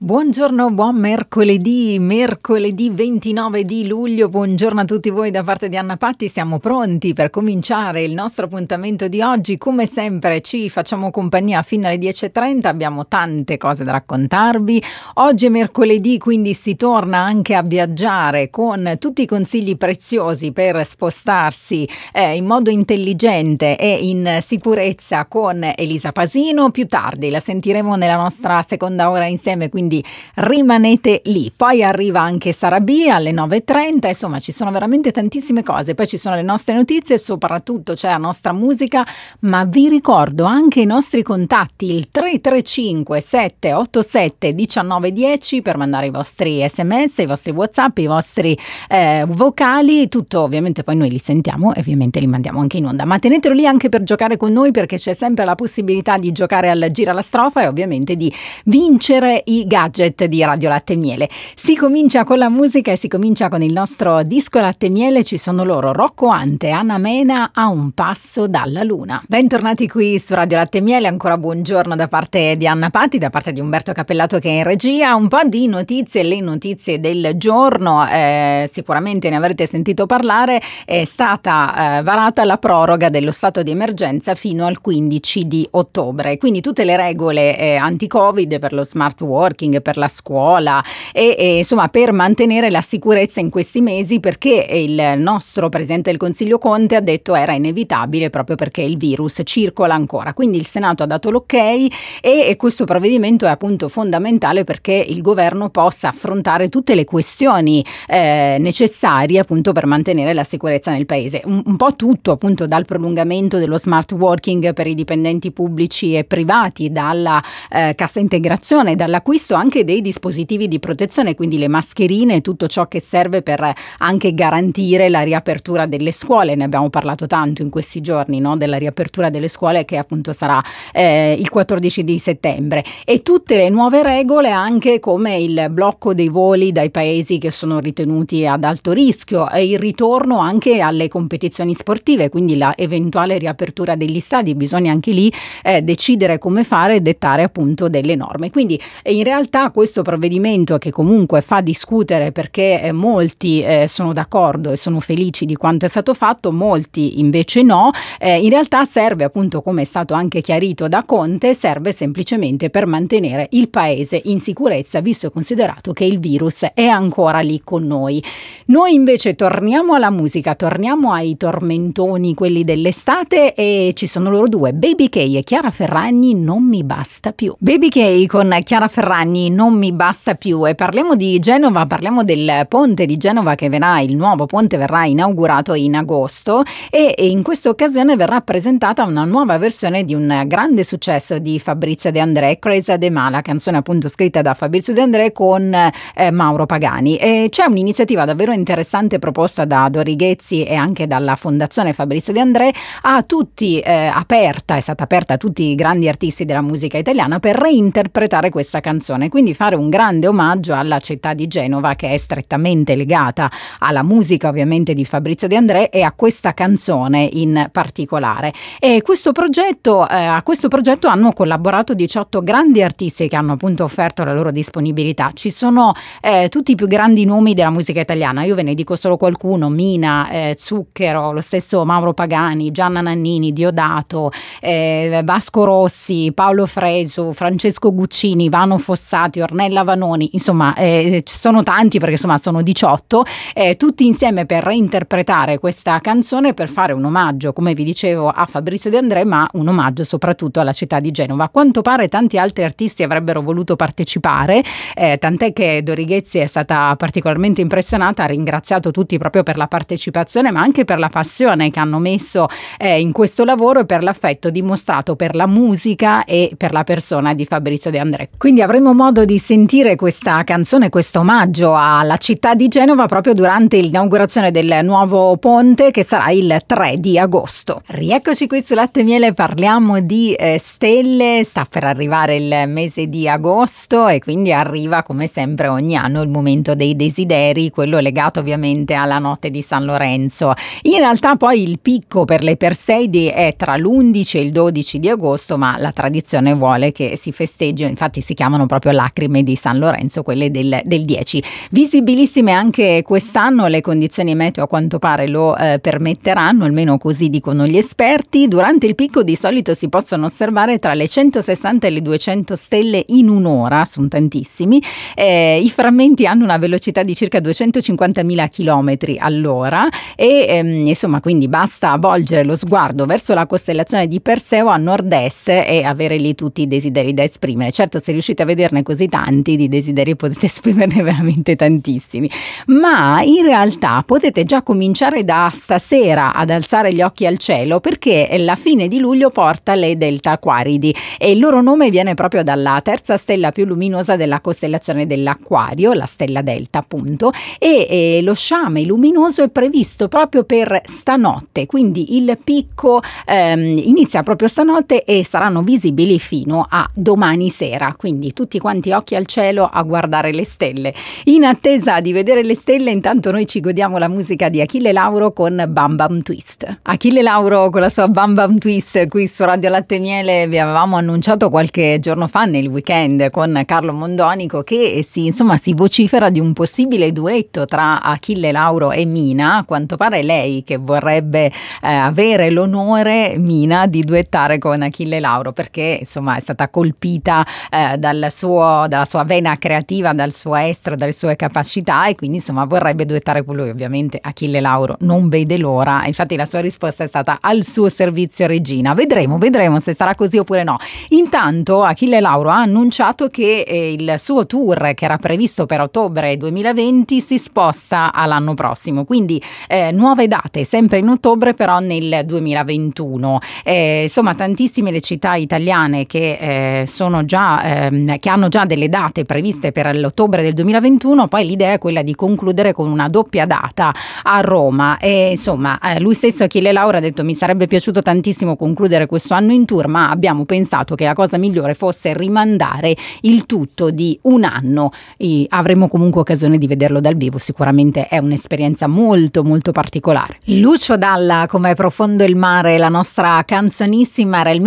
Buongiorno, buon mercoledì 29 di luglio, buongiorno a tutti voi da parte di Anna Patti, siamo pronti per cominciare il nostro appuntamento di oggi. Come sempre ci facciamo compagnia fino alle 10.30, abbiamo tante cose da raccontarvi. Oggi è mercoledì, quindi si torna anche a viaggiare con tutti i consigli preziosi per spostarsi in modo intelligente e in sicurezza con Elisa Pasino. Più tardi la sentiremo nella nostra seconda ora insieme, quindi rimanete lì. Poi arriva anche Sara B alle 9.30, insomma ci sono veramente tantissime cose, poi ci sono le nostre notizie e soprattutto c'è la nostra musica, ma vi ricordo anche i nostri contatti, il 335 787 1910 per mandare i vostri sms, i vostri whatsapp, i vostri vocali, tutto ovviamente poi noi li sentiamo e ovviamente li mandiamo anche in onda, ma tenetelo lì anche per giocare con noi, perché c'è sempre la possibilità di giocare al Gira la Strofa e ovviamente di vincere i gadget di Radio Latte e Miele. Si comincia con la musica e si comincia con il nostro disco Latte e Miele. Ci sono loro, Rocco Ante, Anna Mena, A un passo dalla luna. Bentornati qui su Radio Latte e Miele, ancora buongiorno da parte di Anna Patti, da parte di Umberto Cappellato che è in regia. Un po' di notizie, le notizie del giorno, sicuramente ne avrete sentito parlare, è stata varata la proroga dello stato di emergenza fino al 15 di ottobre, quindi tutte le regole anti-Covid per lo smart working, per la scuola e insomma per mantenere la sicurezza in questi mesi, perché il nostro Presidente del Consiglio Conte ha detto era inevitabile proprio perché il virus circola ancora. Quindi il Senato ha dato l'ok e questo provvedimento è appunto fondamentale perché il governo possa affrontare tutte le questioni necessarie appunto per mantenere la sicurezza nel paese. Un po' tutto, appunto, dal prolungamento dello smart working per i dipendenti pubblici e privati, dalla cassa integrazione, dall'acquisto anche dei dispositivi di protezione, quindi le mascherine e tutto ciò che serve per anche garantire la riapertura delle scuole. Ne abbiamo parlato tanto in questi giorni, no? Della riapertura delle scuole che appunto sarà il 14 di settembre, e tutte le nuove regole anche come il blocco dei voli dai paesi che sono ritenuti ad alto rischio e il ritorno anche alle competizioni sportive, quindi la eventuale riapertura degli stadi. Bisogna anche lì decidere come fare e dettare appunto delle norme. Quindi in realtà questo provvedimento, che comunque fa discutere perché molti sono d'accordo e sono felici di quanto è stato fatto, molti invece no, in realtà serve appunto, come è stato anche chiarito da Conte, serve semplicemente per mantenere il paese in sicurezza, visto e considerato che il virus è ancora lì con noi. Noi invece torniamo alla musica, torniamo ai tormentoni, quelli dell'estate, e ci sono loro due, Baby K e Chiara Ferragni, Non mi basta più. Baby K con Chiara Ferragni, Non mi basta più, e parliamo di Genova, parliamo del ponte di Genova che verrà, il nuovo ponte verrà inaugurato in agosto e in questa occasione verrà presentata una nuova versione di un grande successo di Fabrizio De André, Cresa de Mala, canzone appunto scritta da Fabrizio De André con Mauro Pagani. E c'è un'iniziativa davvero interessante proposta da Dori Ghezzi e anche dalla Fondazione Fabrizio De André, a tutti è stata aperta a tutti i grandi artisti della musica italiana per reinterpretare questa canzone, quindi fare un grande omaggio alla città di Genova, che è strettamente legata alla musica ovviamente di Fabrizio De André e a questa canzone in particolare. E a questo progetto hanno collaborato 18 grandi artisti che hanno appunto offerto la loro disponibilità. Ci sono tutti i più grandi nomi della musica italiana, io ve ne dico solo qualcuno: Mina, Zucchero, lo stesso Mauro Pagani, Gianna Nannini, Diodato, Vasco Rossi, Paolo Fresu, Francesco Guccini, Vano Fossati, Ornella Vanoni, insomma ci sono tanti, perché insomma sono 18, tutti insieme per reinterpretare questa canzone, per fare un omaggio, come vi dicevo, a Fabrizio De André, ma un omaggio soprattutto alla città di Genova. A quanto pare tanti altri artisti avrebbero voluto partecipare, tant'è che Dori Ghezzi è stata particolarmente impressionata, ha ringraziato tutti proprio per la partecipazione, ma anche per la passione che hanno messo in questo lavoro e per l'affetto dimostrato per la musica e per la persona di Fabrizio De André. Quindi avremo modo di sentire questa canzone, questo omaggio alla città di Genova proprio durante l'inaugurazione del nuovo ponte, che sarà il 3 di agosto. Rieccoci qui su Latte e Miele, parliamo di stelle. Sta per arrivare il mese di agosto e quindi arriva come sempre ogni anno il momento dei desideri, quello legato ovviamente alla notte di San Lorenzo. In realtà poi il picco per le Perseidi è tra l'11 e il 12 di agosto, ma la tradizione vuole che si festeggi, infatti si chiamano proprio Lacrime di San Lorenzo, quelle del 10. Visibilissime anche quest'anno, le condizioni meteo a quanto pare lo permetteranno, almeno così dicono gli esperti. Durante il picco di solito si possono osservare tra le 160 e le 200 stelle in un'ora, sono tantissimi. I frammenti hanno una velocità di circa 250.000 km all'ora e insomma, quindi basta volgere lo sguardo verso la costellazione di Perseo a nord-est e avere lì tutti i desideri da esprimere. Certo, se riuscite a vederne così tanti di desideri potete esprimerne veramente tantissimi, ma in realtà potete già cominciare da stasera ad alzare gli occhi al cielo, perché la fine di luglio porta le Delta Aquaridi e il loro nome viene proprio dalla terza stella più luminosa della costellazione dell'Acquario, la stella Delta appunto, e lo sciame luminoso è previsto proprio per stanotte, quindi il picco inizia proprio stanotte e saranno visibili fino a domani sera, quindi tutti quanti occhi al cielo a guardare le stelle. In attesa di vedere le stelle, intanto noi ci godiamo la musica di Achille Lauro con Bam Bam Twist. Achille Lauro con la sua Bam Bam Twist qui su Radio Latte e Miele. Vi avevamo annunciato qualche giorno fa nel weekend con Carlo Mondonico che si vocifera di un possibile duetto tra Achille Lauro e Mina. A quanto pare lei che vorrebbe avere l'onore, Mina, di duettare con Achille Lauro, perché insomma è stata colpita dalla sua vena creativa, dal suo estro, dalle sue capacità, e quindi insomma vorrebbe duettare con lui. Ovviamente Achille Lauro non vede l'ora, infatti la sua risposta è stata: al suo servizio regina. Vedremo se sarà così oppure no. Intanto Achille Lauro ha annunciato che il suo tour, che era previsto per ottobre 2020, si sposta all'anno prossimo, quindi nuove date sempre in ottobre però nel 2021. Insomma, tantissime le città italiane che sono già che hanno già delle date previste per l'ottobre del 2021. Poi l'idea è quella di concludere con una doppia data a Roma e insomma lui stesso, Achille Lauro, ha detto: mi sarebbe piaciuto tantissimo concludere questo anno in tour, ma abbiamo pensato che la cosa migliore fosse rimandare il tutto di un anno. Avremo comunque occasione di vederlo dal vivo, sicuramente è un'esperienza molto molto particolare. Lucio Dalla, Com'è profondo il mare, la nostra canzonissima, era il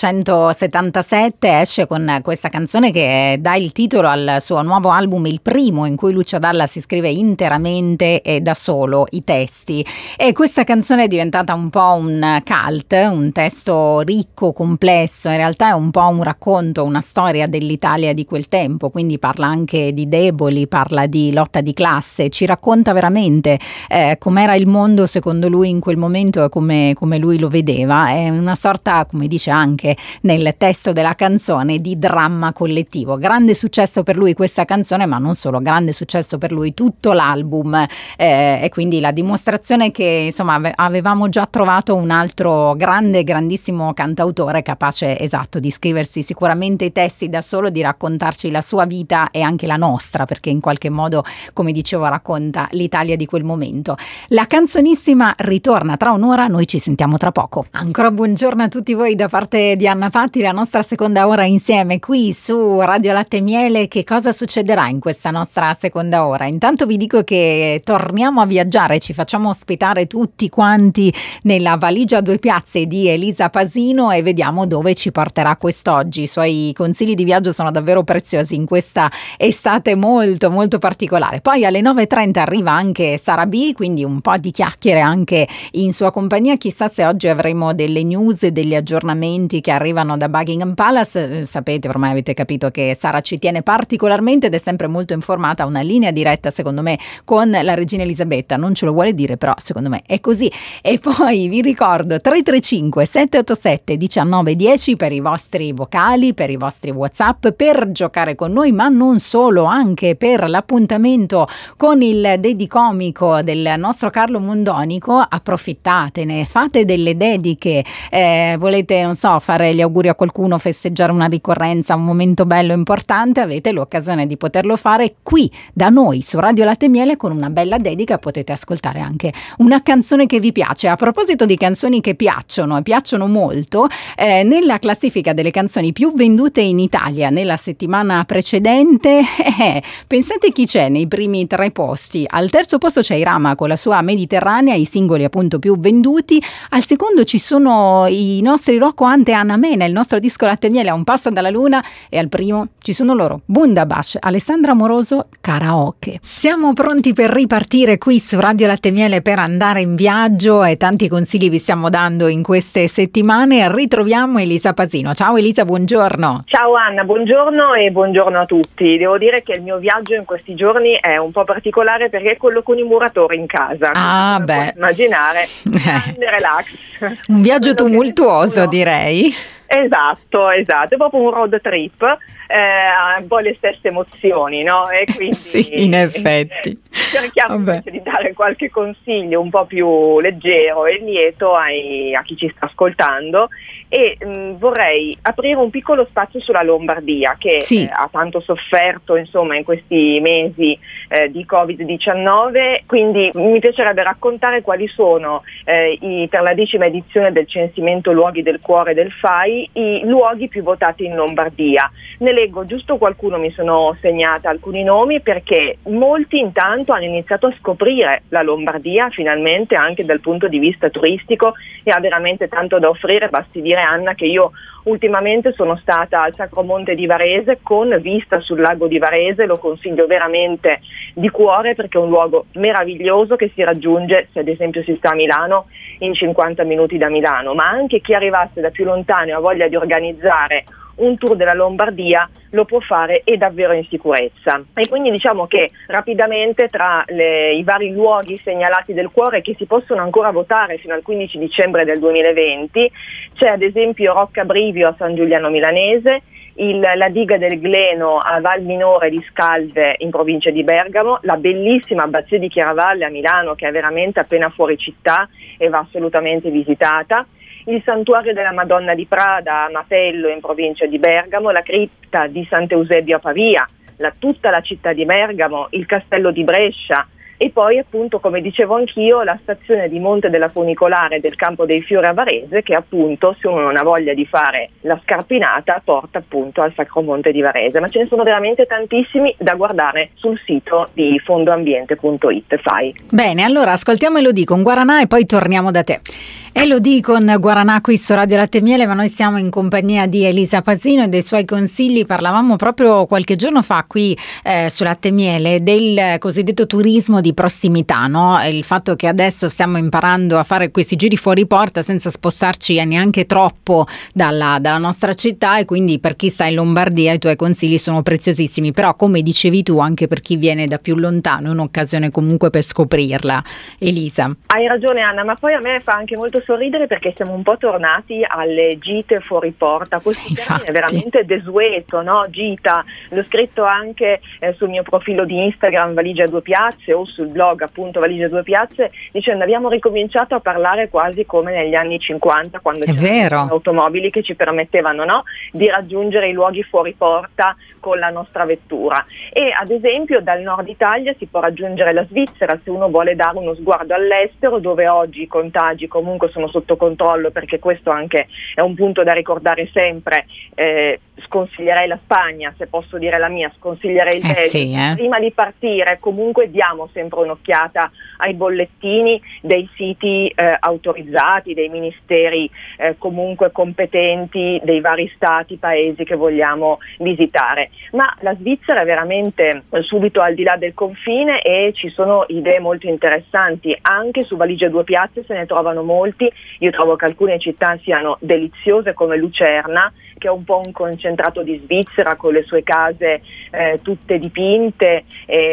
1977, esce con questa canzone che dà il titolo al suo nuovo album, il primo in cui Lucio Dalla si scrive interamente e da solo i testi, e questa canzone è diventata un po' un cult, un testo ricco, complesso, in realtà è un po' un racconto, una storia dell'Italia di quel tempo, quindi parla anche di deboli, parla di lotta di classe, ci racconta veramente com'era il mondo secondo lui in quel momento e come lui lo vedeva. È una sorta, come dice anche nel testo della canzone, di dramma collettivo. Grande successo per lui questa canzone, ma non solo, grande successo per lui tutto l'album, e quindi la dimostrazione che insomma avevamo già trovato un altro grandissimo cantautore capace, esatto, di scriversi sicuramente i testi da solo, di raccontarci la sua vita e anche la nostra, perché in qualche modo, come dicevo, racconta l'Italia di quel momento. La canzonissima ritorna tra un'ora, noi ci sentiamo tra poco. Ancora buongiorno a tutti voi da parte di Anna Patti, la nostra seconda ora insieme qui su Radio Latte e Miele. Che cosa succederà in questa nostra seconda ora? Intanto vi dico che torniamo a viaggiare, ci facciamo ospitare tutti quanti nella valigia a due piazze di Elisa Pasino e vediamo dove ci porterà quest'oggi. I suoi consigli di viaggio sono davvero preziosi in questa estate molto molto particolare. Poi alle 9:30 arriva anche Sara B, quindi un po' di chiacchiere anche in sua compagnia. Chissà se oggi avremo delle news e degli aggiornamenti che arrivano da Buckingham Palace. Sapete, ormai avete capito che Sara ci tiene particolarmente ed è sempre molto informata, una linea diretta secondo me con la regina Elisabetta, non ce lo vuole dire però secondo me è così. E poi vi ricordo 335 787 1910 per i vostri vocali, per i vostri WhatsApp, per giocare con noi, ma non solo, anche per l'appuntamento con il dedicomico del nostro Carlo Mondonico. Approfittatene, fate delle dediche, volete, non so, fare gli auguri a qualcuno, festeggiare una ricorrenza, un momento bello importante, avete l'occasione di poterlo fare qui da noi su Radio Latte e Miele con una bella dedica. Potete ascoltare anche una canzone che vi piace. A proposito di canzoni che piacciono e piacciono molto, nella classifica delle canzoni più vendute in Italia nella settimana precedente, pensate chi c'è nei primi 3 posti. Al terzo posto c'è Irama con la sua Mediterranea, i singoli appunto più venduti. Al secondo ci sono i nostri Rocco Hunt e Anna Mena, il nostro disco Latte e Miele a un passo dalla luna, e al primo ci sono loro, Bundabash, Alessandra Moroso, Karaoke. Siamo pronti per ripartire qui su Radio Latte e Miele per andare in viaggio e tanti consigli vi stiamo dando in queste settimane. Ritroviamo Elisa Pasino. Ciao Elisa, buongiorno. Ciao Anna, buongiorno e buongiorno a tutti. Devo dire che il mio viaggio in questi giorni è un po' particolare perché è quello con i muratori in casa. Puoi immaginare, relax. Un viaggio tumultuoso, direi. Esatto, è proprio un road trip, un po' le stesse emozioni, no? E quindi sì, in effetti. Cerchiamo invece di dare qualche consiglio un po' più leggero e lieto a chi ci sta ascoltando e vorrei aprire un piccolo spazio sulla Lombardia che ha tanto sofferto insomma in questi mesi di Covid-19, quindi mi piacerebbe raccontare quali sono per la 10ª edizione del censimento Luoghi del Cuore del FAI i luoghi più votati in Lombardia. Ne leggo giusto qualcuno, mi sono segnata alcuni nomi perché molti intanto hanno iniziato a scoprire la Lombardia finalmente anche dal punto di vista turistico e ha veramente tanto da offrire. Basti dire Anna che io ultimamente sono stata al Sacro Monte di Varese con vista sul lago di Varese, lo consiglio veramente di cuore perché è un luogo meraviglioso che si raggiunge se ad esempio si sta a Milano in 50 minuti da Milano, ma anche chi arrivasse da più lontano e ha voglia di organizzare un tour della Lombardia lo può fare e davvero in sicurezza. E quindi diciamo che rapidamente tra i vari luoghi segnalati del cuore che si possono ancora votare fino al 15 dicembre del 2020 c'è ad esempio Rocca Brivio a San Giuliano Milanese, la diga del Gleno a Val Minore di Scalve in provincia di Bergamo, la bellissima abbazia di Chiaravalle a Milano che è veramente appena fuori città e va assolutamente visitata, il santuario della Madonna di Prada a Mapello in provincia di Bergamo, la cripta di Sant'Eusebio a Pavia, tutta la città di Bergamo, il castello di Brescia e poi appunto come dicevo anch'io la stazione di Monte della Funicolare del Campo dei Fiori a Varese che appunto se uno non ha voglia di fare la scarpinata porta appunto al Sacro Monte di Varese, ma ce ne sono veramente tantissimi da guardare sul sito di fondoambiente.it. Bene, allora ascoltiamo Elodie con Guaranà e poi torniamo da te. Elodie con Guaranà qui su Radio Latte e Miele, ma noi siamo in compagnia di Elisa Pasino e dei suoi consigli. Parlavamo proprio qualche giorno fa qui su Latte e Miele del cosiddetto turismo di prossimità, no? Il fatto che adesso stiamo imparando a fare questi giri fuori porta senza spostarci neanche troppo dalla nostra città e quindi per chi sta in Lombardia i tuoi consigli sono preziosissimi, però come dicevi tu anche per chi viene da più lontano è un'occasione comunque per scoprirla. Elisa. Hai ragione Anna, ma poi a me fa anche molto sorridere perché siamo un po' tornati alle gite fuori porta. Questo termine è veramente desueto, no? Gita, l'ho scritto anche sul mio profilo di Instagram Valigia Due Piazze o sul blog appunto Valigia Due Piazze, dicendo abbiamo ricominciato a parlare quasi come negli anni 50 quando c'erano automobili che ci permettevano, no? Di raggiungere i luoghi fuori porta con la nostra vettura e ad esempio dal nord Italia si può raggiungere la Svizzera se uno vuole dare uno sguardo all'estero, dove oggi i contagi comunque sono sotto controllo, perché questo anche è un punto da ricordare sempre. Sconsiglierei la Spagna, se posso dire la mia, sconsiglierei il Belgio. Prima di partire comunque diamo sempre un'occhiata ai bollettini dei siti autorizzati, dei ministeri comunque competenti dei vari stati, paesi che vogliamo visitare. Ma la Svizzera è veramente subito al di là del confine e ci sono idee molto interessanti. Anche su Valigia Due Piazze se ne trovano molti. Io trovo che alcune città siano deliziose come Lucerna, che è un po' un concentrato di Svizzera con le sue case tutte dipinte,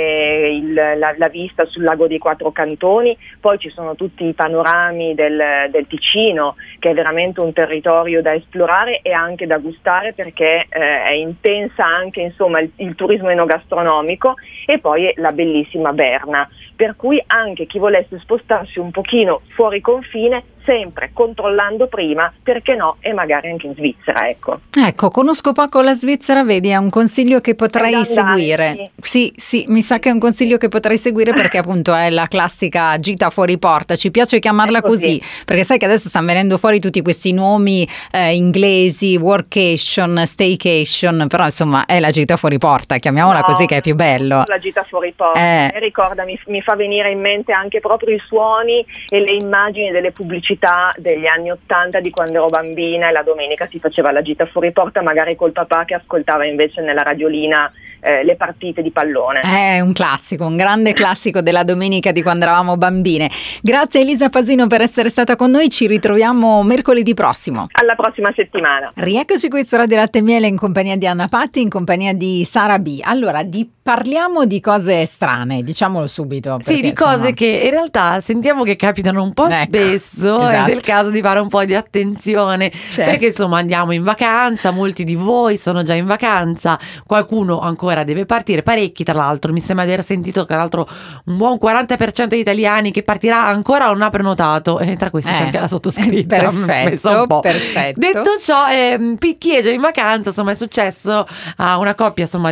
la vista sul lago dei Quattro Cantoni. Poi ci sono tutti i panorami del Ticino, che è veramente un territorio da esplorare e anche da gustare, perché è intensa anche insomma il turismo enogastronomico, e poi la bellissima Berna, per cui anche chi volesse spostarsi un pochino fuori confine, sempre controllando prima, perché no, e magari anche in Svizzera, ecco. Ecco, conosco poco la Svizzera, vedi, è un consiglio che potrei seguire. Sì, mi sa che è un consiglio che potrei seguire, perché appunto è la classica gita fuori porta, ci piace chiamarla così, perché sai che adesso stanno venendo fuori tutti questi nomi inglesi, workation, staycation, però insomma è la gita fuori porta, chiamiamola così che è più bello. La gita fuori porta, ricorda, mi fa venire in mente anche proprio i suoni e le immagini delle pubblicità degli anni '80 di quando ero bambina, e la domenica si faceva la gita fuori porta magari col papà che ascoltava invece nella radiolina le partite di pallone. È un classico, un grande classico della domenica di quando eravamo bambine. Grazie Elisa Pasino per essere stata con noi, ci ritroviamo mercoledì prossimo. Alla prossima settimana. Rieccoci qui su Radio Latte e Miele in compagnia di Anna Patti, in compagnia di Sara B. Allora, parliamo di cose strane, diciamolo subito. Perché, sì, di cose che in realtà sentiamo che capitano un po' spesso, esatto. È del caso di fare un po' di attenzione, perché insomma andiamo in vacanza, molti di voi sono già in vacanza, qualcuno ancora deve partire, parecchi tra l'altro, mi sembra di aver sentito tra l'altro un buon 40% degli italiani che partirà ancora non ha prenotato, e tra questi c'è anche la sottoscritta. Perfetto. Detto ciò, chi è già in vacanza, insomma è successo a una coppia, insomma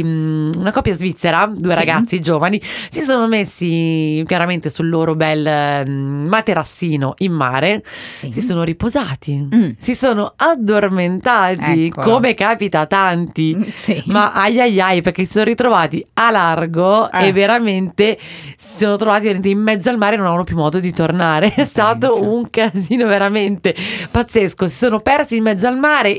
una coppia svizzera, due ragazzi giovani, si sono messi chiaramente sul loro bel materassino in mare, si sono riposati, si sono addormentati, come capita a tanti, ma ai perché si sono ritrovati a largo e veramente si sono trovati in mezzo al mare e non avevano più modo di tornare. È stato un casino veramente pazzesco, si sono persi in mezzo al mare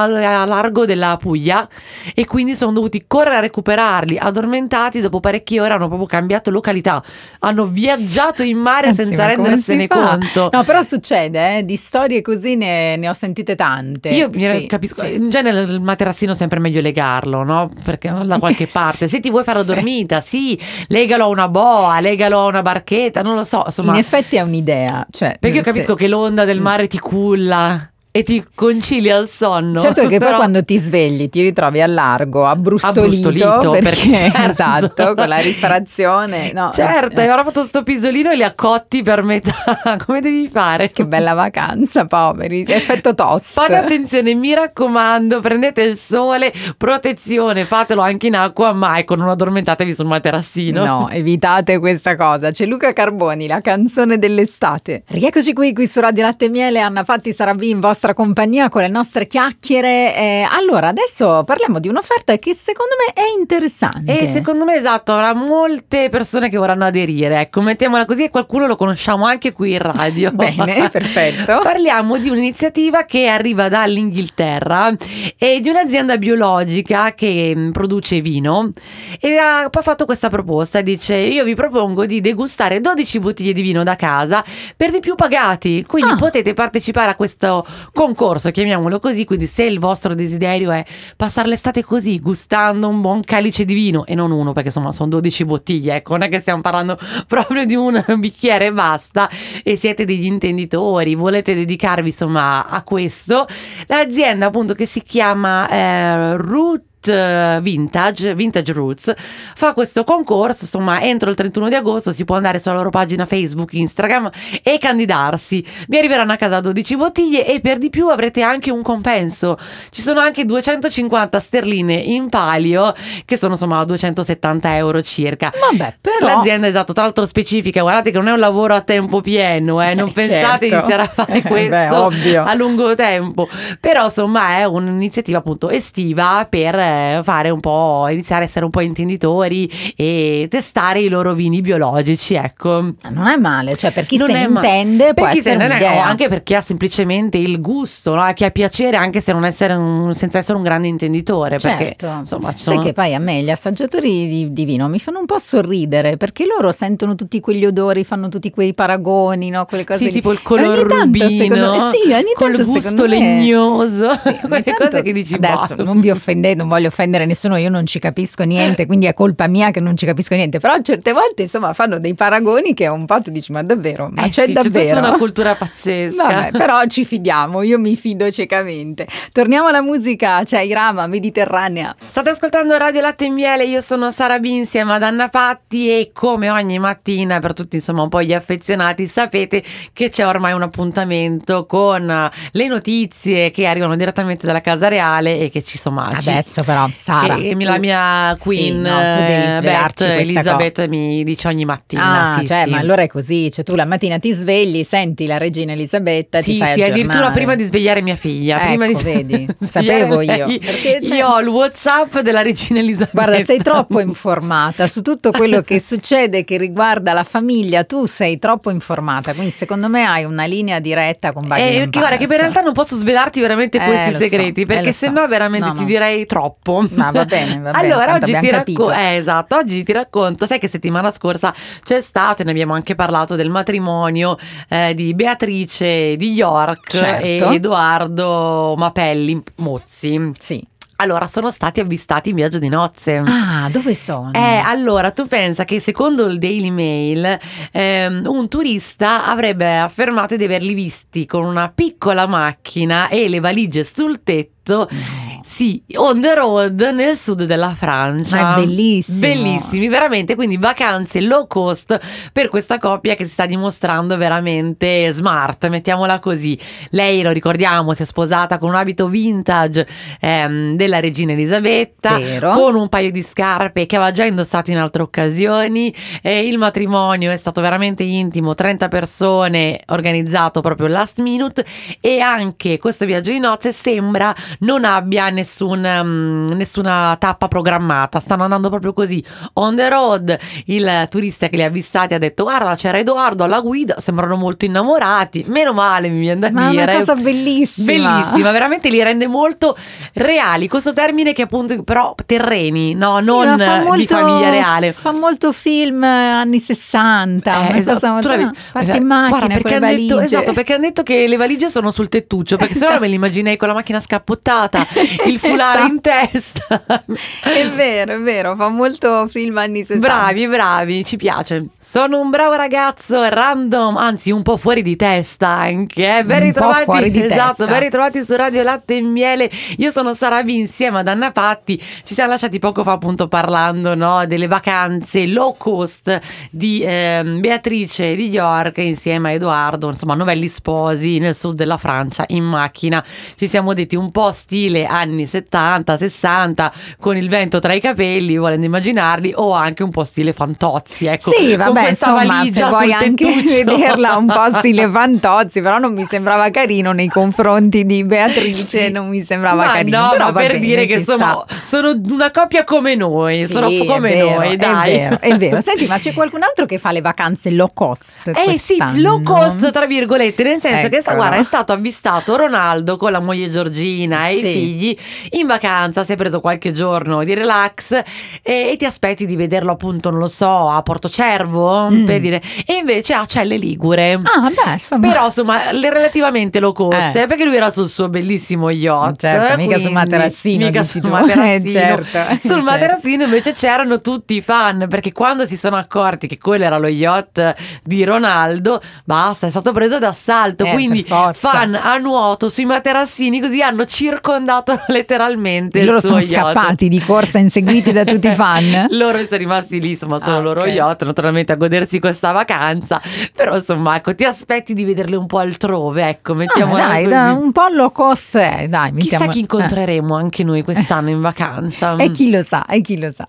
a largo della Puglia, e quindi sono dovuti correre a recuperarli. Addormentati, dopo parecchie ore hanno proprio cambiato località, hanno viaggiato in mare senza rendersene conto. No, però succede, di storie così ne ho sentite tante. Io capisco, in genere il materassino è sempre meglio legarlo, no? Perché da qualche parte, se ti vuoi fare la dormita, legalo a una boa, legalo a una barchetta, non lo so, insomma. In effetti è un'idea, perché io capisco che l'onda del mare ti culla e ti concili al sonno. Certo che poi quando ti svegli ti ritrovi al largo abbrustolito perché esatto, con la rifrazione. Certo, hai ora fatto sto pisolino e li accotti per metà. Come devi fare? Che bella vacanza, poveri. Effetto toast. Fate attenzione, mi raccomando, prendete il sole, protezione, fatelo anche in acqua, mai non addormentatevi sul materassino. No, evitate questa cosa. C'è Luca Carboni, la canzone dell'estate. Rieccoci qui su Radio Latte e Miele, Anna Patti, Sara B in vostra compagnia con le nostre chiacchiere. Allora adesso parliamo di un'offerta che secondo me è interessante, e secondo me avrà molte persone che vorranno aderire, ecco, mettiamola così, e qualcuno lo conosciamo anche qui in radio. Bene, perfetto. Parliamo di un'iniziativa che arriva dall'Inghilterra e di un'azienda biologica che produce vino, e ha fatto questa proposta, dice: io vi propongo di degustare 12 bottiglie di vino da casa, per di più pagati, quindi potete partecipare a questo concorso, chiamiamolo così. Quindi se il vostro desiderio è passare l'estate così, gustando un buon calice di vino, e non uno, perché insomma sono 12 bottiglie, ecco, non è che stiamo parlando proprio di un bicchiere e basta, e siete degli intenditori, volete dedicarvi insomma a questo, l'azienda appunto che si chiama Vintage Roots fa questo concorso, insomma entro il 31 di agosto si può andare sulla loro pagina Facebook, Instagram e candidarsi. Vi arriveranno a casa 12 bottiglie e per di più avrete anche un compenso, ci sono anche 250 sterline in palio, che sono insomma 270 euro circa. Vabbè, però l'azienda, esatto, tra l'altro specifica, guardate che non è un lavoro a tempo pieno, non pensate di iniziare a fare questo a lungo tempo, però insomma è un'iniziativa appunto estiva per fare un po', iniziare a essere un po' intenditori e testare i loro vini biologici, ecco. Non è male, cioè per chi se ne intende può essere un'idea. Anche per chi ha semplicemente il gusto, no? Chi ha piacere anche se non essere senza essere un grande intenditore, perché insomma sai che poi a me gli assaggiatori di vino mi fanno un po' sorridere, perché loro sentono tutti quegli odori, fanno tutti quei paragoni, no? Quelle cose tipo il color rubino, col gusto legnoso, quelle cose che dici adesso non vi offendete, non voglio offendere nessuno, io non ci capisco niente, quindi è colpa mia che non ci capisco niente, però certe volte insomma fanno dei paragoni che un po' tu dici ma davvero, ma c'è davvero? C'è tutta una cultura pazzesca. Vabbè, però ci fidiamo, io mi fido ciecamente. Torniamo alla musica, c'è Irama, Mediterranea. State ascoltando Radio Latte e Miele, io sono Sara B insieme ad Anna Patti, e come ogni mattina per tutti insomma un po' gli affezionati sapete che c'è ormai un appuntamento con le notizie che arrivano direttamente dalla Casa Reale e che ci insomma adesso però, Sara, la mia queen, sì, no, tu devi svelarci Elisabeth mi dice ogni mattina. Ma allora è così, cioè tu la mattina ti svegli, senti la regina Elisabetta, ti fai aggiornare. Addirittura prima di svegliare mia figlia. Vedi, sapevo io. Perché io ho il WhatsApp della regina Elisabetta. Guarda, sei troppo informata su tutto quello che succede che riguarda la famiglia, tu sei troppo informata, quindi secondo me hai una linea diretta con Buckingham Palace. Guarda che in realtà non posso svelarti veramente questi segreti, perché sennò veramente ti direi troppo. Ma va bene. Allora oggi oggi ti racconto, sai che settimana scorsa c'è stato, e ne abbiamo anche parlato, del matrimonio di Beatrice di York e Edoardo Mapelli Mozzi. Allora, sono stati avvistati in viaggio di nozze. Ah, dove sono? Allora, tu pensa che secondo il Daily Mail un turista avrebbe affermato di averli visti con una piccola macchina e le valigie sul tetto. Sì, on the road nel sud della Francia. Ma è bellissimo. Bellissimi, veramente. Quindi vacanze low cost per questa coppia che si sta dimostrando veramente smart, mettiamola così. Lei, lo ricordiamo, si è sposata con un abito vintage della regina Elisabetta, con un paio di scarpe che aveva già indossato in altre occasioni. Il matrimonio è stato veramente intimo, 30 persone, organizzato proprio last minute, e anche questo viaggio di nozze sembra non abbia nessuna tappa programmata, stanno andando proprio così on the road. Il turista che li ha avvistati ha detto: guarda, c'era Edoardo alla guida, sembrano molto innamorati, meno male, mi viene da dire. Ma è una cosa bellissima, veramente li rende molto reali, questo termine che appunto però terreni, no, sì, non di famiglia reale. Fa molto film anni 60, esatto. Parti in macchina con le valigie. Perché hanno detto che le valigie sono sul tettuccio, perché sennò me li immaginai con la macchina scappottata, il foulard in testa. È vero, fa molto film anni 60. Bravi, ci piace. Sono un bravo ragazzo, random, anzi un po' fuori di testa anche. Ben ritrovati, ben ritrovati su Radio Latte e Miele. Io sono Sara B, insieme ad Anna Patti. Ci siamo lasciati poco fa appunto parlando, no, delle vacanze low cost di Beatrice di York insieme a Edoardo, insomma novelli sposi nel sud della Francia in macchina. Ci siamo detti un po' stile anni 70, 60, con il vento tra i capelli, volendo immaginarli, o anche un po' stile Fantozzi, ecco. Sì, vabbè, con questa insomma, valigia se vuoi anche tettuccio. vederla un po' stile Fantozzi, però non mi sembrava carino nei confronti di Beatrice, non mi sembrava carino. No, però ma per dire che insomma sono una coppia come noi, sì, sono come noi, dai. È vero. Senti, ma c'è qualcun altro che fa le vacanze low cost? Sì, low cost tra virgolette, nel senso che guarda, è stato avvistato Ronaldo con la moglie Georgina e i figli in vacanza, si è preso qualche giorno di relax e ti aspetti di vederlo appunto, non lo so, a Portocervo, per dire, e invece a Celle Ligure. Insomma. Però insomma relativamente low cost, perché lui era sul suo bellissimo yacht, certo, mica su materassino, certo. Sul materassino invece c'erano tutti i fan, perché quando si sono accorti che quello era lo yacht di Ronaldo, basta, è stato preso d'assalto, quindi fan a nuoto sui materassini, così hanno circondato letteralmente loro il suo sono yacht. scappati di corsa inseguiti da tutti i fan. Loro sono rimasti lì, insomma, solo loro yacht, naturalmente a godersi questa vacanza, però insomma, ecco, ti aspetti di vederle un po' altrove, ecco, mettiamola così. Un po' low cost, dai, chissà chi incontreremo anche noi quest'anno in vacanza. E chi lo sa.